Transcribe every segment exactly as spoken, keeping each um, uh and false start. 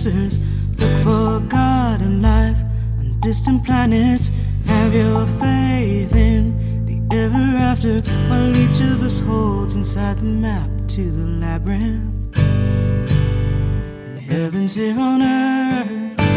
answers. Look for God and life on distant planets. Have your faith in the ever after, while each of us holds inside the map to the labyrinth. And heaven's here on earth.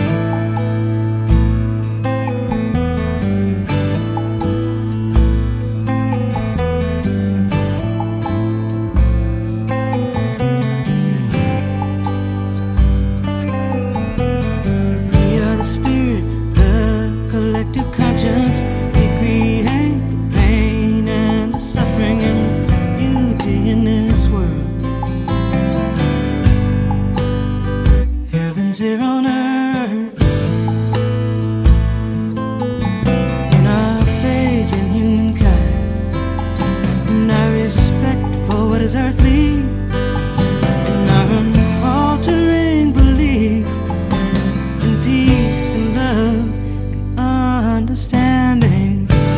Conscience, we create the pain and the suffering and the beauty in this world. Heaven's here on earth. In our faith in humankind, in our respect for what is earthly, in our unfaltering belief in peace and love, understanding.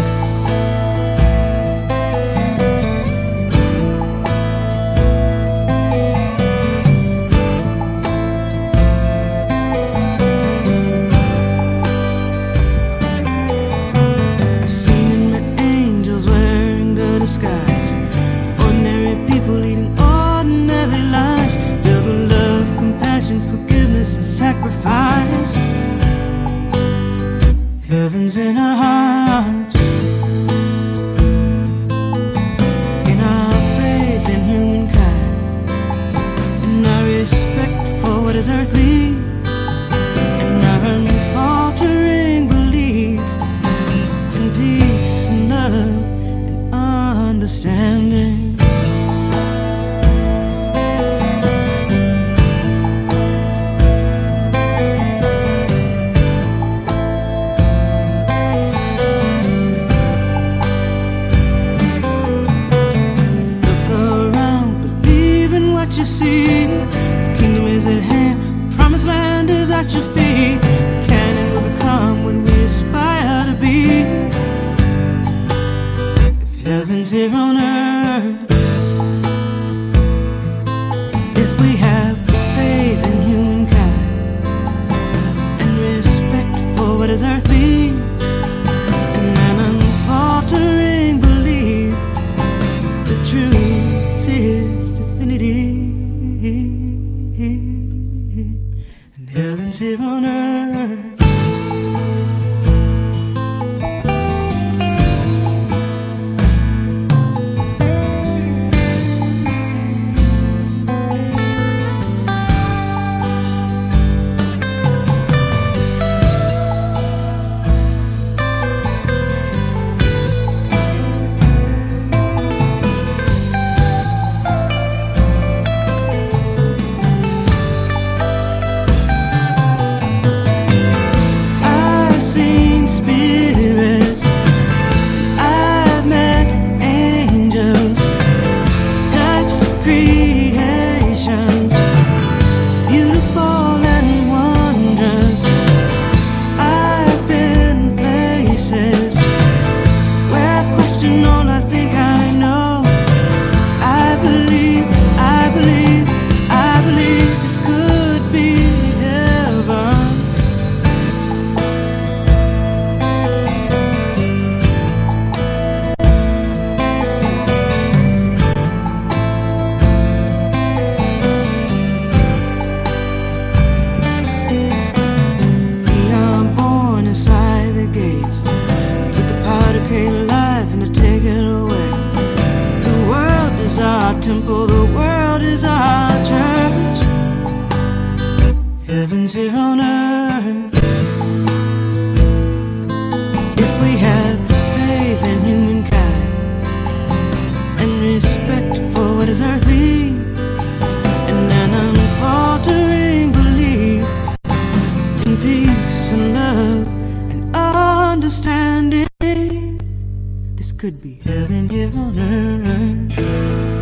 I've seen the angels wearing the disguise, ordinary people leading ordinary lives, filled with love, compassion, forgiveness, and sacrifice. Heaven's in our hearts. In our faith in humankind, in our respect for what is earthly, in our unfaltering belief in peace and love and understanding. You see, the kingdom is at hand, the promised land is at your feet. Can and will become what we aspire to be. If heaven's here on earth, if we have faith in humankind and respect for what is earthly, and an unfaltering belief, the truth is divinity. And heaven's here on earth. Creations, beautiful and wondrous. I've been places where I question all I think I know. I believe, I believe, I believe this could be heaven. Create life and to take it away. The world is our temple, the world is our church. Heaven's here on earth. If we have faith in humankind and respect for what is earthly, and an unfaltering belief in peace and love and understanding, this could be heaven here on earth.